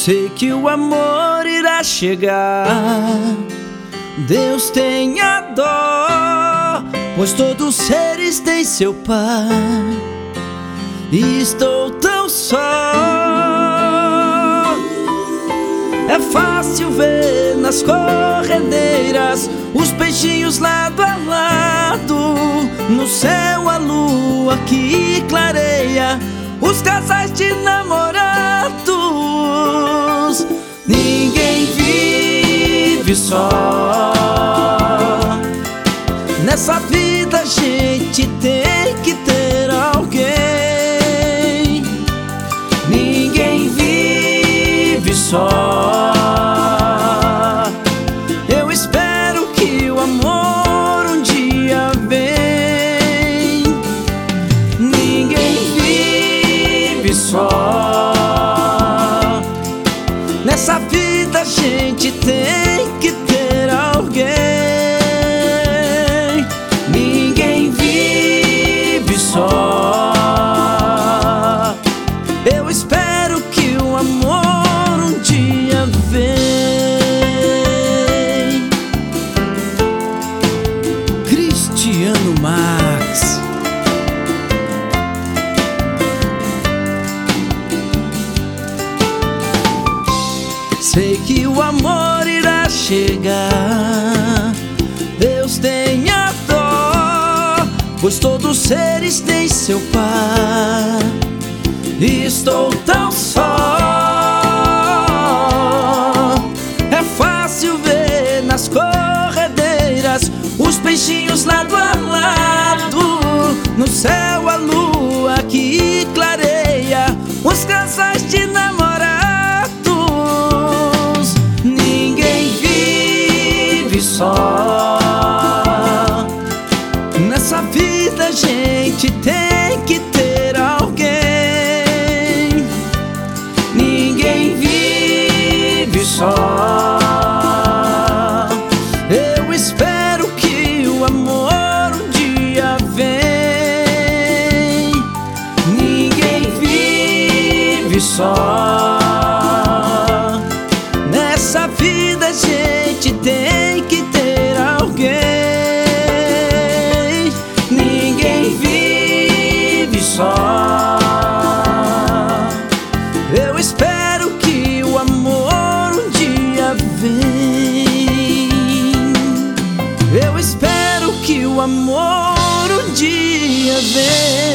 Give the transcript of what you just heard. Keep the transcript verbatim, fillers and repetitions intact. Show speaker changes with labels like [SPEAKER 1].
[SPEAKER 1] Sei que o amor irá chegar. Deus tenha dó, pois todos os seres têm seu pai, e estou tão só. É fácil ver nas corredeiras os peixinhos lado a lado, no céu a lua que clareia os casais de namorados. Ninguém vive só. Nessa vida a gente tem que ter alguém. Ninguém vive só. Eu espero que o amor um dia vem. Ninguém vive só. Nessa vida a gente tem que ter alguém. Ninguém vive só. Eu espero que o amor um dia vem. Cristiano Max. Sei que o amor irá chegar. Deus tenha dó, pois todos os seres têm seu pai, e estou tão só. É fácil ver nas corredeiras os peixinhos lado a lado, no céu a lua que clareia os casais de namorados. Só nessa vida a gente tem que ter alguém. Ninguém vive só. Eu espero que o amor um dia vem. Ninguém vive só. Nessa vida a gente tem que ter alguém. Ninguém vive só. Eu espero que o amor um dia vem. Eu espero que o amor um dia vem.